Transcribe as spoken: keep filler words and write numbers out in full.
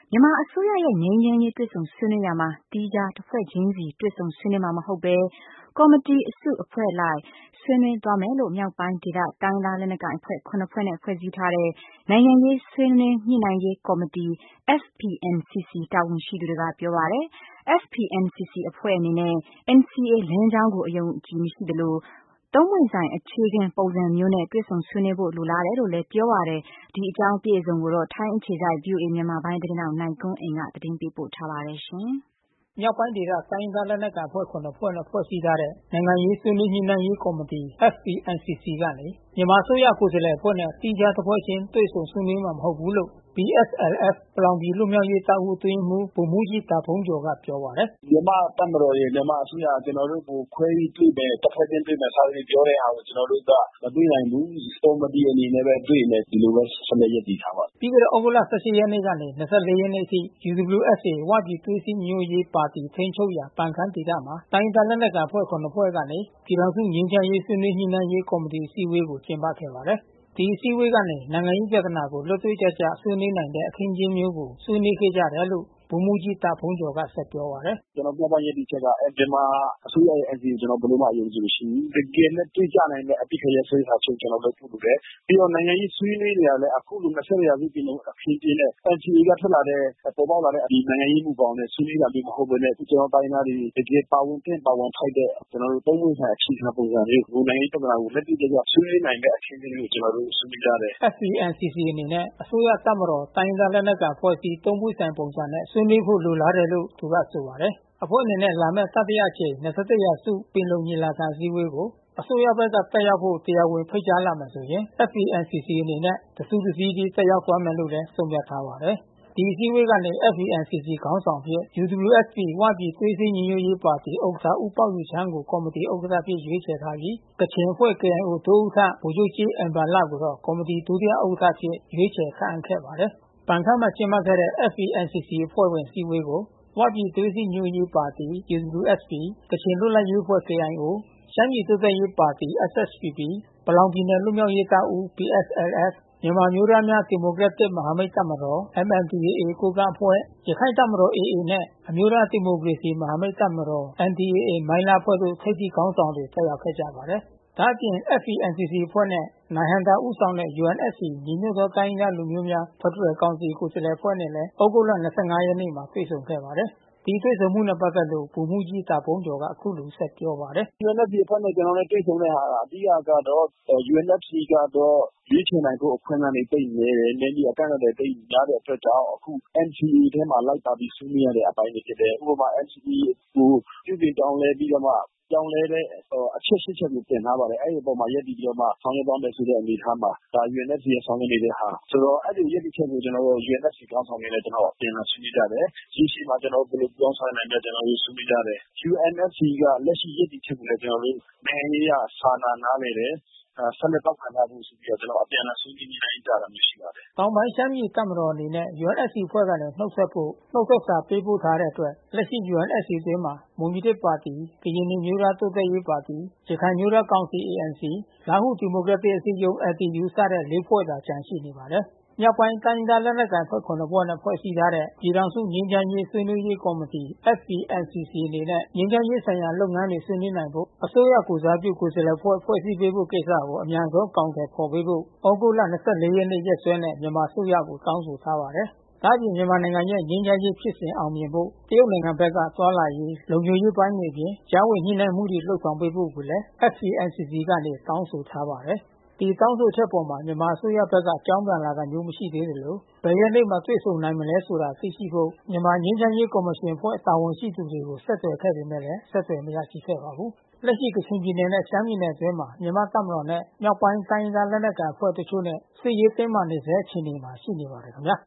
မြန်မာအစိုးရရဲ့ငြိမ်းချမ်းရေးတွေ့ဆုံဆွေးနွေးရာမှာသီးခြားတဖွဲ့ချင်းစီတွေ့ဆုံဆွေးနွေးမှာမဟုတ်ဘဲကော်မတီအစုအဖွဲ့လိုက်ဆွေးနွေးသွားမယ်လို့မြောက်ပိုင်းဒေသတိုင်းရင်းသားလက်နက်ကိုင်အဖွဲ့ခုနှစ်ဖွဲ့နဲ့ဖွဲ့စည်းထားတဲ့နိုင်ငံရေးဆွေးနွေးညှိနှိုင်းရေးကော်မတီ F P N C C တာဝန်ရှိသူတွေကပြောပါတယ်။ F P N C C အဖွဲ့အနေနဲ့ N C A လမ်းကြောင်းကိုအယုံအကြည်မရှိသလိုသုံးပွင့်ဆိုင်အခြေခံပုံစံမျိုးနဲ့တွေ့ဆုံဆွေးနွေးဖို့လိုလားတယ်လို့လည်းပြောပါတယ်။ဒီအကြောင်းအပြည့်အစုံကိုတော့ထိုင်းအခြေစိုက် ဗွီအိုအေမြန်မာပိုင်းသတင်းထောက်နိုင်ကွန်းအိန်ကသတင်းပေးပို့ထားပါတယ်။မြောက်ပိုင်းဒေသတိုင်းရင်းသားလက်နက်ကိုင်အဖွဲ့ခုနစ်ဖွဲ့နဲ့ဖွဲ့စည်းထားတဲ့နိုင်ငံရေးဆွေးနွေးညှိနှိုင်းရေးကော်မတီ F P N C C ကနေမြန်မာအစိုးရကိုယ်စားလှယ်အဖွဲ့နဲ့သီးခြားတဖွဲ့ချင်းတွေ့ဆုံဆွေးနွေးမှာမဟုတ်ဘူးလို့ P S L F ပလောင်ပြည်လွတ်မြောက်ရေးတပ်ဦးအတွင်းရေးမှူးဗိုလ်မှူးကြီးတာဖုန်းကျော်ကပြောပါတယ်။ မြန်မာ့တပ်မတော်ရဲ့မြန်မာအစိုးရကျွန်တော်တို့ကိုခွဲပြီးတွေ့မယ်တဖွဲ့ချင်းတွေ့မယ်စသဖြင့်ပြောတဲ့ဟာကိုကျွန်တော်တို့ကမတွေ့နိုင်ဘူး။ကော်မတီအနေနဲ့ပဲတွေ့မယ်ဒီလိုပဲဆက်လက်ရပ်တည်ထားပါတယ်။ပြီးခဲ့တဲ့သြဂုတ်လ ၁၈ ရက်နေ့ကနေ ၂၄ ရက်နေ့အထိ U W S A ဝပြည်သွေးစည်းညီညွတ်ရေးပါတီထိန်းချုပ်ရာပန်ခမ်းဒေသမှာတိုင်းရင်းသားလက်နက်ကိုင်အဖွဲ့ခုနစ်ဖွဲ့ကနေပြည်ထောင်စုငြိမ်းချမ်းရေးဆွေးနွေးညှိနှိုင်းရေးကော်မတီအစည်းအဝေးကိုကျင်းပခဲ့ပါတယ်။ ဒီအစည်းအဝေးကနေနိုင်ငံရေးပြဿနာကိုလက်တွေ့ကျကျဆွေးနွေးနိုင်တဲ့အခင်းအကျင်းမျိုးကိုဆွေးနွေးခဲ့ကြတယ်လို့ဗိုလ်မှူးကြီးတာဖုန်းကျော်ကဆက်ပြောပါတယ်။ ကျွန်တော်ပြောပြရတဲ့ချက်ကမြန်မာအစိုးရရဲ့ N C A ကိုကျွန်တော်ဘယ်လိုမှအယုံကြည်မရှိဘူး။တကယ်နဲ့တွေ့ကြနိုင်တဲ့အပစ်ခတ်ရပ်စဲရေးစာချုပ်ကျွန်တော်တို့ပြုလုပ်တယ်။ပြီးတော့နိုင်ငံရေးဆွေးနွေးနေတာလည်းအခုလို၂၁ရာစုပင်လုံအခင်းအကျင်းနဲ့ N C A ကထွက်လာတဲ့ပေါ်ပေါက်လာတဲ့ဒီနိုင်ငံရေးမူဘောင်နဲ့ဆွေးနွေးတာမျိုးမဟုတ်ဘဲနဲ့ကျွန်တော်တိုင်းသားတွေတကယ်ပါဝင်သင့်ပါဝင်ထိုက်တဲ့ကျွန်တော်တို့သုံးပွင့်ဆိုင်အခြေခံပုံစံမျိုးကိုနိုင်ငံရေးပြဿနာကိုလက်တွေ့ကျကျဆွေးနွေးနိုင်တဲ့အခင်းအကျင်းမျိုးကိုကျွန်တော်တို့ဆွေးနွေးကြတယ်။ F P N C C အနေနဲ့အစိုးရတပ်မတော်တိုင်းရင်းသားလက်နက်ကိုင်အဖွဲ့အစည်းသုံးပွင့်ဆိုင်ပုံစံနဲ့ဆွေးနွေးဖို့လိုလားတယ်လို့သူကဆိုပါတယ်။ အဖွဲ့အနေနဲ့လာမယ့်တတိယအကြိမ်၂၁ရာစုပင်လုံညီလာခံအစည်းအဝေးကိုအစိုးရဘက်ကတက်ရောက်ဖို့တရားဝင်ဖိတ်ကြားလာမယ်ဆိုရင် F P N C C အနေနဲ့တစုတစည်းတည်းတက်ရောက်သွားမယ်လို့ဆုံးဖြတ်ထားပါတယ်။ ဒီအစည်းအဝေးကနေ F P N C Cခေါင်းဆောင်အဖြစ် U W S P ဝပြည်သွေးစည်းညီညွတ်ရေးပါတီဥက္ကဋ္ဌဦးပေါက်ယူချမ်းကိုကော်မတီဥက္ကဋ္ဌအဖြစ်ရွေးချယ်ထားပြီး ကချင်အဖွဲ့ K I O ဒုဥက္ကဋ္ဌဗိုလ်ချုပ်ကြီးအင်ဘန်လကိုတော့ကော်မတီဒုတိယဥက္ကဋ္ဌအဖြစ်ရွေးချယ်ခန့်အပ်ခဲ့ပါတယ်။ ပန်ခမ်းမှာကျင်းပခဲ့တဲ့ F P N C Cအဖွဲ့ဝင်အစည်းအဝေးကို ဝပြည်သွေးစည်းညီညွတ်ရေးပါတီ U W S P ကချင်လွတ်လပ်ရေးအဖွဲ့ K I O ရှမ်းပြည်တိုးတက်ရေးပါတီ S S P P ပလောင်ပြည်နယ်လွတ်မြောက်ရေးတပ်ဦး P S L F မြန်မာအမျိုးသားများဒီမိုကရက်တစ်မဟာမိတ်တပ်မတော် M N D A A ကိုးကန့်အဖွဲ့ ရခိုင့်တပ်မတော် A A နဲ့အမျိုးသားဒီမိုကရေစီမဟာမိတ်တပ်မတော် N D A A မိုင်းလားအဖွဲ့တို့ထိပ်သီးခေါင်းဆောင်တွေတက်ရောက်ခဲ့ကြပါတယ်။ ဒါ့အပြင် F P N C Cအဖွဲ့နဲ့နိုင်ဟံသာဦးဆောင်တဲ့ U N F Cညီညွတ်သောတိုင်းရင်းသားလူမျိုးများဖက်ဒရယ်ကောင်စီကိုယ်စားလှယ်အဖွဲ့နဲ့လဲသြဂုတ်လ၂၅ရက်နေ့မှာတွေ့ဆုံခဲ့ပါတယ်။ ဒီတွေ့ဆုံမှုနဲ့ပက်သက်လို့ဗိုလ်မှူးကြီးတာဖုန်းကျော်ကအခုလိုဆက်ပြောပါတယ်။ U N F Cအဖွဲ့နဲ့ကျွန်တော်နဲ့တွေ့ဆုံတဲ့ဟာအဓိကကတော့ U N F Cကတော့ရွေးချယ်နိုင်ဖို့အခွင့်ကနေသိပ်နည်းတယ်။နည်းပြီးအကန့်အသတ်သိပ်များတဲ့အတွက်ကြောင့်အခု N C A ထဲမှာလိုက်ပါပြီးဆွေးနွေးရတဲ့အပိုင်းတွေဖြစ်တယ်။ဥပမာ N C A ကိုပြုပြင်ပြောင်းလဲပြီးတော့မှပြောင်းလဲတဲ့အချက် ချက်ကိုတင်ထားပါတယ်။အဲဒီအပေါ်မှာရပ်တည်ပြီးတော့မှဆောင်ရွက်သွားမယ်ဆိုတဲ့အနေအထားမှာဒါ U N F Cရဲ့ဆောင်ရွက်နေတဲ့ဟာဆိုတော့အဲဒီရပ်တည်ချက်ကိုကျွန်တော်တို့ U N F Cခေါင်းဆောင်တွေနဲ့ကျွန်တော်အပြန်အလှန်ဆွေးနွေးကြတယ်။ရှေ့ရှေ့မှာကျွန်တော်တို့ဘယ်လိုပြောင်းဆောင်နိုင်မလဲကျွန်တော်တို့ဆွေးနွေးကြတယ်။ U N F Cကလက်ရှိရပ်တည်ချက်ကိုလည်းကျွန်တော်တို့နိုင်ငံရေးအရစာနာနားလည်တယ်။ဆက်လက်တောက်ခံထားဖို့ဆိုပြီးတော့ကျွန်တော်အပြန်အလှန်ဆွေးနွေးညှိနှိုင်းကြတာမျိုးရှိပါတယ်။တောင်ပိုင်းရှမ်းပြည်တပ်မတော်အနေနဲ့ U N F Cအဖွဲ့ကနေနှုတ်ထွက်ဖို့နှုတ်ထွက်စာပေးပို့ထားတဲ့အတွက်လက်ရှိ U N F Cအတွင်းမှာမွန်ပြည်သစ်ပါတီ ကရင်နီအမျိုးသားတိုးတက်ရေးပါတီ ရခိုင်အမျိုးသားကောင်စီ A N C လားဟူဒီမိုကရက်တစ်အစည်းအရုံး L D U စတဲ့လေးဖွဲ့သာကျန်ရှိနေပါတယ်။ မြောက်ပိုင်းတိုင်းရင်းသားလက်နက်ကိုင်အဖွဲ့ခုနစ်ဖွဲ့နဲ့ဖွဲ့စည်းထားတဲ့ပြည်ထောင်စုငြိမ်းချမ်းရေးဆွေးနွေးရေးကော်မတီ F P N C Cအနေနဲ့ငြိမ်းချမ်းရေးဆိုင်ရာလုပ်ငန်းတွေဆွေးနွေးနိုင်ဖို့အစိုးရကိုယ်စားပြုကိုယ်စားလှယ်အဖွဲ့ဖွဲ့စည်းပေးဖို့ကိစ္စကိုအမြန်ဆုံးအကောင်အထည်ဖေါ်ပေးဖို့သြဂုတ်လ၂၄ရက်နေ့ရက်စွဲနဲ့မြန်မာအစိုးရကိုတောင်းဆိုထားပါတယ်။ ဒါ့အပြင်မြန်မာနိုင်ငံရဲ့ငြိမ်းချမ်းရေးဖြစ်စဉ်အောင်မြင်ဖို့တရုတ်နိုင်ငံဘက်ကသွားလာရေးလုံခြုံရေးပိုင်းတွေအပြင်ကြားဝင်ညှိနှိုင်းမှုတွေလုပ်ဆောင်ပေးဖို့ကိုလဲ F P N C Cကနေတောင်းဆိုထားပါတယ်။ ဒီတောင်းဆိုချက်အပေါ်မြန်မာအစိုးရဘက်ကအကြောင်းပြန်လာတာမျိုးမရှိသေးသလိုဘယ်ရက်နေ့မှာတွေ့ဆုံနိုင်မလဲဆိုတာသိရှိဖို့မြန်မာငြိမ်းချမ်းရေးကော်မရှင်အဖွဲ့တာဝန်ရှိသူတွေကိုဆက်သွယ်ခဲ့ပေမဲ့ဆက်သွယ်မရရှိခဲ့ပါဘူး။ လက်ရှိကချင်ပြည်နယ်နဲ့ရှမ်းပြည်နယ်အတွင်းမှာမြန်မာ့တပ်မတော်နဲ့မြောက်ပိုင်းတိုင်းရင်းသားလက်နက်ကိုင်အဖွဲ့တချို့နဲ့စစ်ရေးတင်းမာနေဆဲအခြေအနေမှာရှိနေပါတယ်ခင်ဗျာ